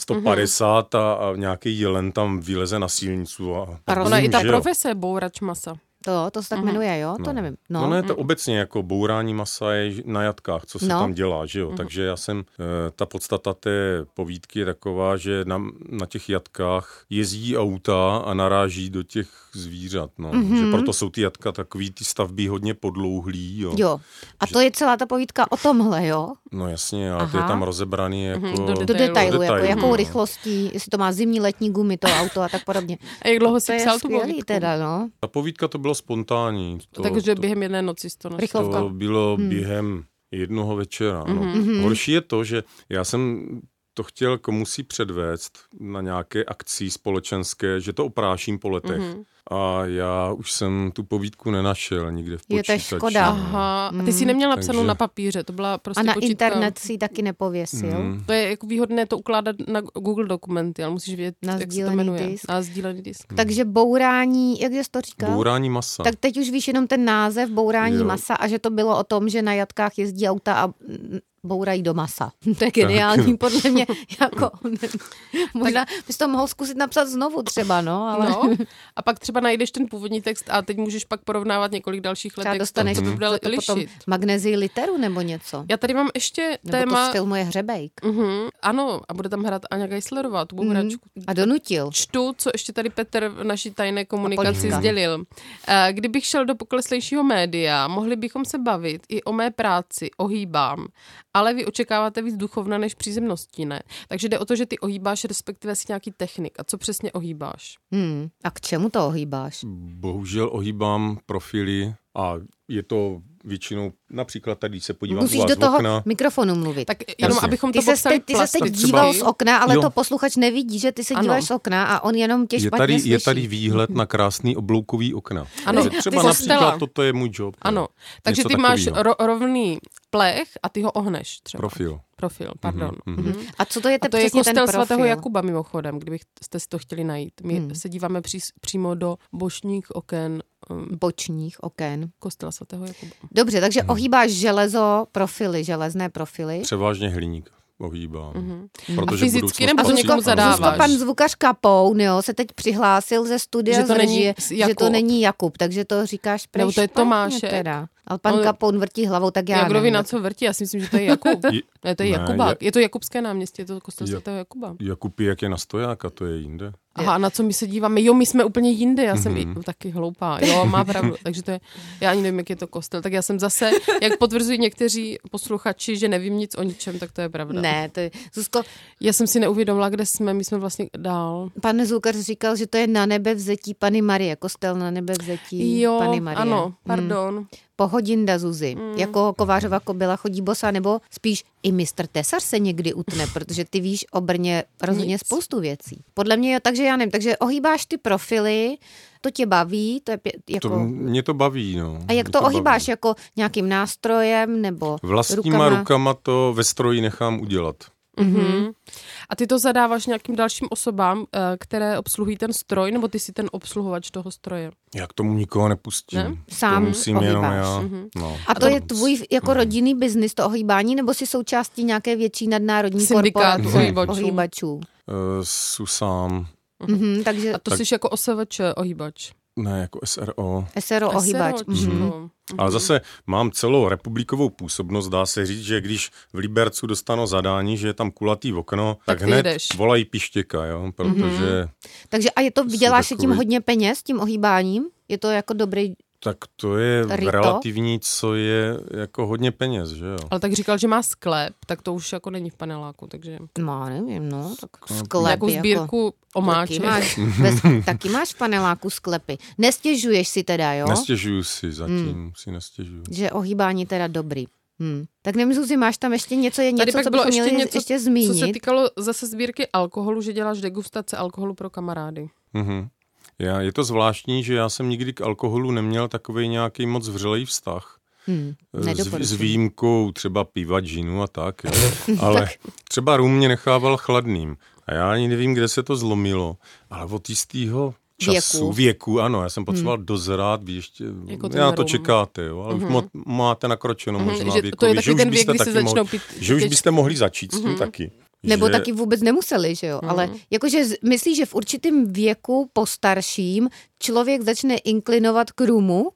150 a nějaký jelen tam vyleze na silnicu. Ona i ta profese bourač masa. To se tak jmenuje, jo? To nevím. No ne, to obecně jako bourání masa je na jatkách, co se tam dělá, že jo? Takže ta podstata té povídky je taková, že na těch jatkách jezdí auta a naráží do těch zvířat, no. Že proto jsou ty jatka takový, ty stavby hodně podlouhlý, jo. Jo. A to je celá ta povídka o tomhle, jo? No jasně, ale to je tam rozebraný jako... Do detailu, jako jakou rychlostí, jestli to má zimní, letní gumy, to auto a tak podobně. A jak dlouho jsi psal tu povídku? Teda, no. Ta povídka to bylo spontánní. Takže během jedné noci to našlo. To bylo během jednoho večera. No. Horší je to, že já jsem to chtěl komusi předvést na nějaké akci společenské, že to opráším po letech. A já už jsem tu povídku nenašel nikde v počítači. Je to škoda. Aha. A ty jsi neměla napsanou na papíře, to byla prostě a na počítka. Internet si ji taky nepověsil. To je jako výhodné to ukládat na Google dokumenty, ale musíš vědět, jak se to jmenuje. Na sdílený disk. Takže bourání, jak jsi to říkal? Bourání masa. Tak teď už víš jenom ten název, bourání masa, a že to bylo o tom, že na jatkách jezdí auta a bourají do masa. To je geniální, podle mě. Jako, možná bys to mohl zkusit napsat znovu třeba, no. Ale... No, a pak třeba najdeš ten původní text a teď můžeš pak porovnávat několik dalších let. Třeba dostaneš to potom magnezii literu nebo něco. Já tady mám ještě nebo téma... to sfilmuje Hřebejk. Ano, a bude tam hrát Aňa Geislerová, tu hračku. A donutil. Čtu, co ještě tady Petr v naší tajné komunikaci sdělil. Kdybych šel do pokleslejšího média, mohli bychom se bavit i o mé práci, ohýbám. Ale vy očekáváte víc duchovna než přízemností, ne? Takže jde o to, že ty ohýbáš, respektive si nějaký technik. A co přesně ohýbáš? A k čemu to ohýbáš? Bohužel ohýbám profily a je to většinou, například tady se podívám musíš u vás do toho okna. mikrofonu mluvit. Tak jenom, abychom to popsali Ty se teď díval z okna, ale to posluchač nevidí, že ty se díváš z okna a on jenom tě špatně slyší. Je tady výhled na krásný obloukový okna. Ano, takže třeba například toto je můj job. Ano, takže ty máš rovný plech a ty ho ohneš třeba. Profil, pardon. A co to je to přesně je kostel ten profil? svatého Jakuba mimochodem, kdybyste si to chtěli najít. My se díváme přímo do bočních oken. Bočních oken. Kostela svatého Jakuba. Dobře, takže ohýbáš železné profily. Převážně hliník ohýbám. A fyzicky nebo někomu zadáváš? Zuzko, pan zvukař Kapoun, jo, se teď přihlásil ze studia z režie, že to není Jakub, takže to říkáš prý nebo to je Tomáše. Teda. Ale pan Kapoun vrtí hlavou, tak já nevím. Kdo ví, na co vrtí? Já si myslím, že to je Jakub. Ne, to je Jakubák. Je to Jakubské náměstí, je to kostel svatého Jakuba. Jakub, jak je na Stojáka, to je jinde. Aha, na co my se díváme? Jo, my jsme úplně jinde, já jsem taky hloupá. Jo, má pravdu, takže to je, já ani nevím, jak je to kostel. Tak já jsem zase, jak potvrzují někteří posluchači, že nevím nic o ničem, tak to je pravda. Ne, to je, Zuzko. Já jsem si neuvědomila, kde jsme, my jsme vlastně dál. Pan zvukař říkal, že to je Na nebe vzetí Panny Marie, kostel Na nebe vzetí Panny Marie. Ano, pardon. Pohodinda, Zuzi. Jako Kovářova kobyla chodí bosa, nebo spíš i mistr Tesař se někdy utne, protože ty víš o Brně rozhodně spoustu věcí. Podle mě je, takže já nevím, takže ohýbáš ty profily, to tě baví, to je jako... Mě to baví, no. A jak to ohýbáš, jako nějakým nástrojem, nebo vlastníma rukama to ve stroji nechám udělat. Mm-hmm. A ty to zadáváš nějakým dalším osobám, které obsluhují ten stroj, nebo ty si ten obsluhovač toho stroje? Já k tomu nikoho nepustím. Ne? Sám to musím jenom já. No. A to je tvůj jako rodinný biznis, to ohýbání, nebo jsi součástí nějaké větší nadnárodní syndikátu ohýbačů? Jsou sám. Takže... A to jsi jako OSVČ ohýbač? Ne, jako SRO. SRO ohýbač. Ale zase mám celou republikovou působnost, dá se říct, že když v Libercu dostanu zadání, že je tam kulatý okno, tak hned jdeš. volají pištěka, jo, protože... Takže a je to, vyděláš si tím takový... hodně peněz, tím ohýbáním? Je to jako dobrý... Tak to je Rito? relativní, co je jako hodně peněz, že jo. Ale tak říkal, že má sklep, tak to už jako není v paneláku, takže... No, nevím, no, tak sklep Nějakou sbírku jako... omáček. Taky máš v paneláku sklepy. Nestěžuješ si teda, jo? Nestěžuju si zatím, si nestěžuju. Že ohýbání teda dobrý. Tak nevím, Zuzi, máš tam ještě něco, je něco, co bychom měli ještě zmínit? Co se týkalo zase sbírky alkoholu, že děláš degustace alkoholu pro kamarády. Je to zvláštní, že já jsem nikdy k alkoholu neměl takovej nějaký moc vřelej vztah. S výjimkou třeba piva, džinu a tak. Jo. Ale třeba rum mě nechával chladným. A já ani nevím, kde se to zlomilo. Ale od jistého věku, ano, já jsem potřeboval dozrát, vy ještě, jako já to čekáte, jo, ale už máte nakročeno možná věkově, že už byste mohli začít s tím taky. Nebo taky vůbec nemuseli, že jo, ale jakože myslíš, že v určitém věku postarším člověk začne inklinovat k rumu?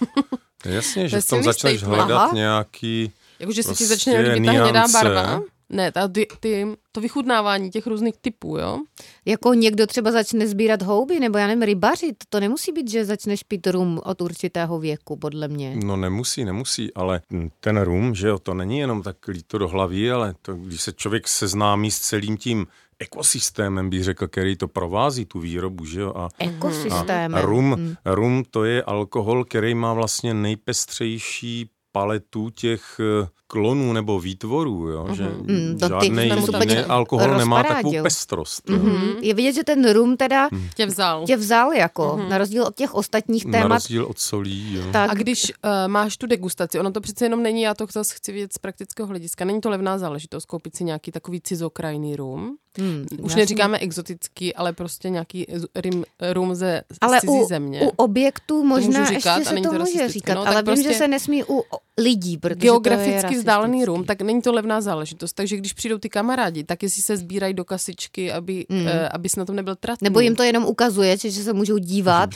Jasně, že v tom začneš hledat nějaký jakože si ti začne líbit ta hnědá barva? Ne, to vychutnávání těch různých typů, jo? Jako někdo třeba začne sbírat houby, nebo já nevím, rybařit. To nemusí být, že začneš pít rum od určitého věku, podle mě. No nemusí, ale ten rum, že jo, to není jenom tak líto do hlavy, ale to, když se člověk seznámí s celým tím ekosystémem, bych řekl, který to provází, tu výrobu, že jo? Ekosystémem. A rum to je alkohol, který má vlastně nejpestřejší paletu těch klonů nebo výtvorů, jo? Že žádný jiný alkohol nemá takovou pestrost. Je vidět, že ten rum teda tě vzal jako, na rozdíl od těch ostatních témat. Na rozdíl od solí, jo. Tak. A když máš tu degustaci, ono to přece jenom není, já to zase chci vědět z praktického hlediska, není to levná záležitost koupit si nějaký takový cizokrajný rum. Už neříkáme exotický, ale prostě nějaký rum ze cizí země. U objektů možná říkat, ještě se to může říkat, no, ale vím, že se nesmí u lidí, protože geograficky vzdálený rum, tak není to levná záležitost. Takže když přijdou ty kamarádi, tak jestli se sbírají do kasičky, aby na tom nebyl tratný. Nebo jim to jenom ukazuje, že se můžou dívat.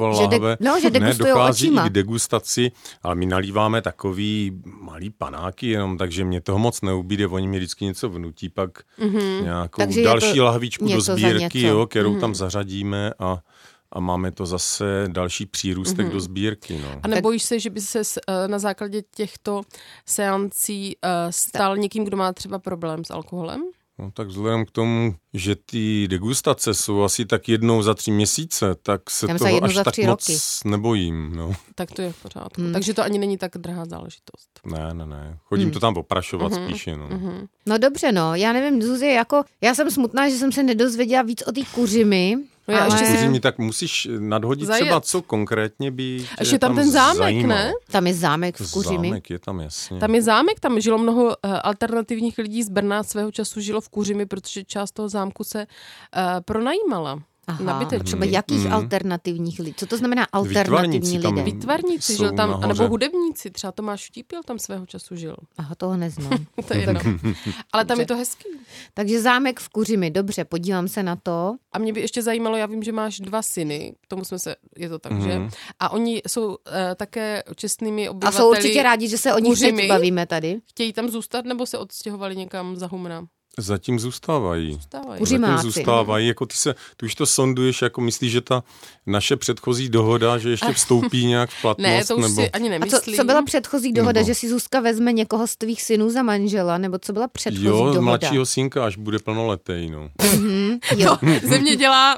Že degustují dochází očima. I k degustaci, ale my nalíváme takový malý panáky jenom, takže mě toho moc neubíde, oni mi vždycky něco vnutí, pak nějakou takže další lahvičku do sbírky, jo, kterou tam zařadíme a máme to zase další přírůstek do sbírky. No. A nebojíš se, že by se na základě těchto seancí stal někým, kdo má třeba problém s alkoholem? No tak vzhledem k tomu, že ty degustace jsou asi tak jednou za 3 měsíce, tak se toho až tak moc nebojím. No. Tak to je v pořádku. Takže to ani není tak drahá záležitost. Ne. Chodím to tam oprašovat spíše. No. No dobře, no. Já nevím, Zuzi, jako já jsem smutná, že jsem se nedozvěděla víc o té kuřimi. No ale... tak musíš nadhodit třeba, co konkrétně by je tam ten zámek, zajímal. Ne? Tam je zámek v Kuřimi. Zámek je tam, jasně. Tam je zámek, tam žilo mnoho alternativních lidí z Brna, svého času žilo v Kuřimi, protože část toho zámku se pronajímala. Aha, třeba jakých alternativních lidí? Co to znamená alternativní lidé? Výtvarníci žil tam, nebo hudebníci, třeba Tomáš Štípil tam svého času žil. Aha, toho neznám. To je jedno. Ale tam je to hezký. Takže zámek v Kuřimi, dobře, podívám se na to. A mě by ještě zajímalo, já vím, že máš 2 syny, je to tak, že? A oni jsou také čestnými obyvateli. A jsou určitě rádi, že se o nich teď bavíme tady. Chtějí tam zůstat, nebo se odstěhovali někam za Humna? Zatím zůstávají. Zatím zůstávají. Jako ty už to sonduješ, jako myslíš, že ta naše předchozí dohoda, že ještě vstoupí nějak v platnost? Ne, to už si ani nemyslím. A co byla předchozí dohoda, že si Zuzka vezme někoho z tvých synů za manžela? Nebo co byla předchozí dohoda? Mladšího synka, až bude plnoletý, no. Jo. Ze mě dělá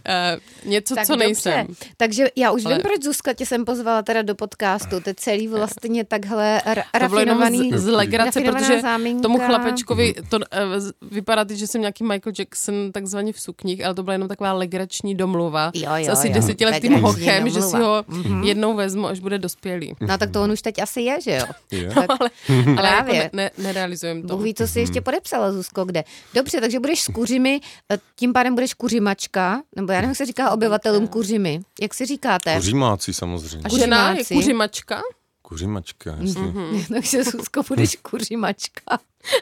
něco, tak co nejsem. Takže já už vím, proč Zuzka tě jsem pozvala teda do podcastu. To je celý vlastně takhle rafinovaný. Z legrace, protože záminka. Tomu chlapečkovi to vypadá teď, že jsem nějaký Michael Jackson takzvaně v sukních, ale to byla jenom taková legrační domluva s asi 10letým hochem, že si ho jednou vezmu, až bude dospělý. No tak to on už teď asi je, že jo? No, ale jako nerealizujeme to. Bůh ví, co jsi ještě podepsala, Zuzko, kde. Dobře, takže budeš s kuřimi, tím pádem budeš kuřimačka, nebo já nevím, jak se říká obyvatelům kuřimi. Jak si říkáte? Kuřimáci samozřejmě. A žena je kuřimačka? Kuřimačka, jasně. Takže, Zuzko, budeš kuřimačka.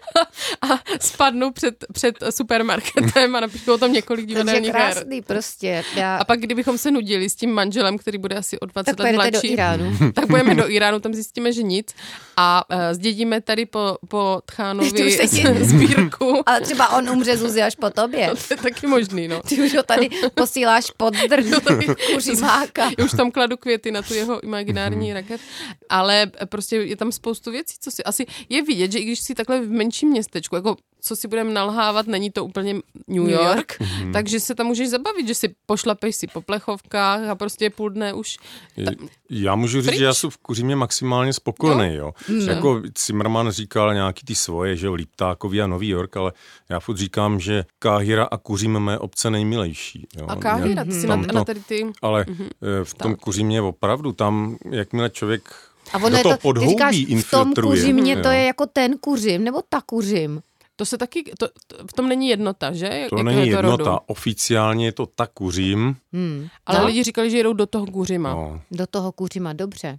A spadnu před supermarketem a napíšu o tom několik divadelních her. Krásný prostě. A pak, kdybychom se nudili s tím manželem, který bude asi o 20 let mladší, do Iránu. Tak půjdeme do Iránu, tam zjistíme, že nic. A zdědíme tady po Tchánovi sbírku. Ale třeba on umře, Zuzi, až po tobě. No, to je taky možný, no. Ty už ho tady posíláš pod drž kuřimáka. Já už tam kladu květy na tu jeho imaginární raket. Ale prostě je tam spoustu věcí, co si asi je vidět, že i když si takhle v menším městečku, jako co si budeme nalhávat, není to úplně New York, takže se tam můžeš zabavit, že si pošlapeš si po plechovkách a prostě půl dne už... Já můžu říct, že já jsem v Kuřimě maximálně spokojený, jo. Jako Zimmerman říkal nějaký ty svoje, že jo, Liptákový a Nový York, ale já furt říkám, že Káhira a Kuřim mé obce nejmilejší. Jo. A Káhira, ty si na tady ty... Ale v tom Kuřimě opravdu, tam, jakmile člověk a ono do toho ty podhoubí říkáš, infiltruje. V tom Kuřimě to je jako ten Kuřim, nebo ta Kuřim? To se taky, v tom není jednota, že? To není jednota, oficiálně je to ta Kuřim. Ale lidi říkali, že jedou do toho Kuřima. No. Do toho Kuřima, dobře.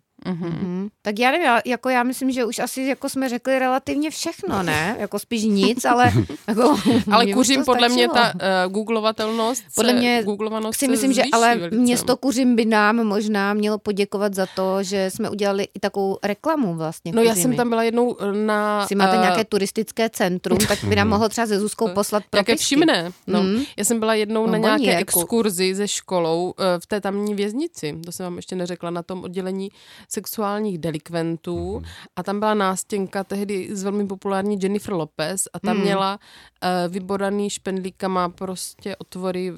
Tak já nevím, já myslím, že už asi jako jsme řekli relativně všechno, ne? Jako spíš nic, ale... Jako, ale Kuřim podle mě ta googlovatelnost podle mě googlovanost si myslím, že ale velice. město Kuřim by nám možná mělo poděkovat za to, že jsme udělali i takovou reklamu vlastně. No já jsem tam byla jednou na... Si máte nějaké turistické centrum, tak by nám mohlo třeba se Zuzkou poslat propisky. Jaké všimné. No. Já jsem byla jednou na nějaké exkurzi se školou v té tamní věznici. To jsem vám ještě neřekla, na tom oddělení sexuálních delikventů a tam byla nástěnka tehdy z velmi populární Jennifer Lopez a tam měla vybodaný špendlíkama prostě otvory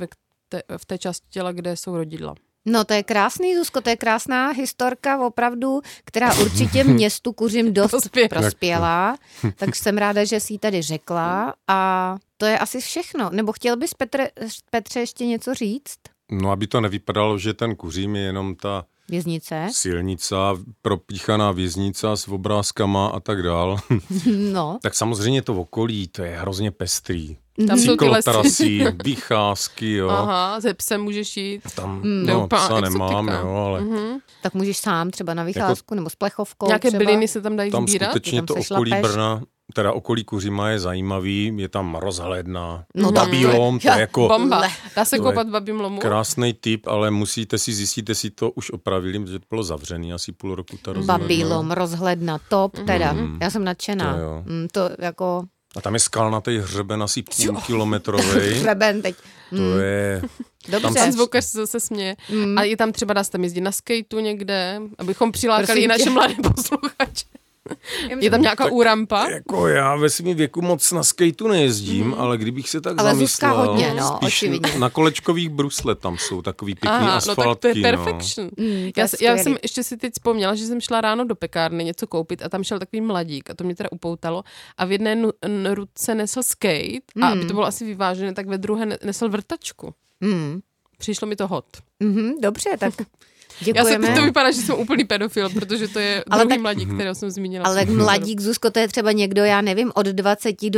v té části těla, kde jsou rodidla. No to je krásný, Zuzko, to je krásná historka opravdu, která určitě městu Kuřim dost prospěla, tak jsem ráda, že jsi ji tady řekla a to je asi všechno. Nebo chtěl bys, Petře, ještě něco říct? No, aby to nevypadalo, že ten Kuřím je jenom ta věznice. Silnice, propíchaná věznice s obrázkama a tak dál. No. Tak samozřejmě to okolí, to je hrozně pestrý. Tam cyklotrasy, vycházky, jo. Aha, ze psem můžeš jít. Tam, no, psa nemám, jo, ale... Tak můžeš sám třeba na vycházku, nebo s plechovkou. Nějaké třeba. byliny se tam dají tam sbírat? Skutečně to okolí Brna, teda okolí Kuřima je zajímavý, je tam rozhledna. Babí lom, to je jako... Bomba, dá se koupat v Babím lomu. Krásný tip, ale musíte si zjistit, jestli to už opravili, protože to bylo zavřený asi půl roku ta rozhledna. Babí lom, rozhledna, top teda. Já jsem nadšená. To jako... A tam je skalnatý hřeben asi půlkilometrovej. Hřeben teď. To je... Dobře. Tam zvukař se zase směje. A je tam třeba, dá se tam jezdit na skateu někde, abychom přilákali i naše mladé posluchače. Je tam nějaká úrampa? Jako já ve svým věku moc na skateu nejezdím, ale kdybych se tak zamyslel, hodně, spíš na kolečkových brusle tam jsou takový pěkný asfaltky. No tak to je perfection. Já jsem ještě si teď vzpomněla, že jsem šla ráno do pekárny něco koupit a tam šel takový mladík a to mě teda upoutalo a v jedné ruce nesl skate a aby to bylo asi vyvážené, tak ve druhé nesl vrtačku. Přišlo mi to hot. Dobře, tak... Děkujeme. To vypadá, že jsem úplný pedofil, protože to je druhý mladík, kterého jsem zmínila. Ale mladík, Zuzko, to je třeba někdo, já nevím, od 20 do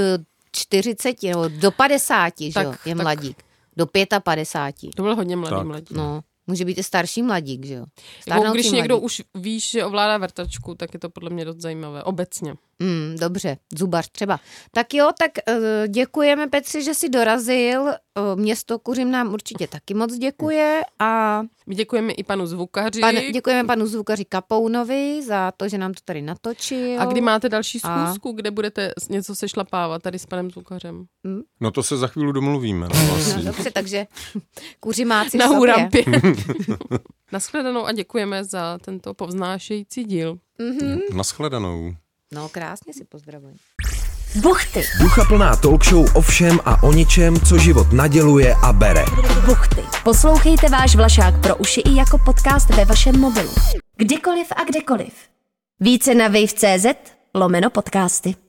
40 nebo do 50, že jo, je mladík. Do 55. To byl hodně mladík. No, může být i starší mladík, že jo. Když někdo už víš, že ovládá vrtačku, tak je to podle mě dost zajímavé, obecně. Dobře, zubař třeba. Tak jo, tak děkujeme, Petři, že jsi dorazil. Město Kuřim nám určitě taky moc děkuje a... My děkujeme i panu zvukaři. Děkujeme panu zvukaři Kapounovi za to, že nám to tady natočil. A kdy máte další schůzku, kde budete něco sešlapávat tady s panem zvukařem? No to se za chvíli domluvíme. No, dobře, takže kuřimáci na úrampě. Nashledanou a děkujeme za tento povznášející díl. Nashledanou. No, krásně si pozdravuji. Buchty. Duchaplná talk show o všem a o ničem, co život naděluje a bere. Buchty. Poslouchejte váš Vlašák pro uši i jako podcast ve vašem mobilu. Kdykoliv a kdekoliv. Více na wave.cz/podcasty.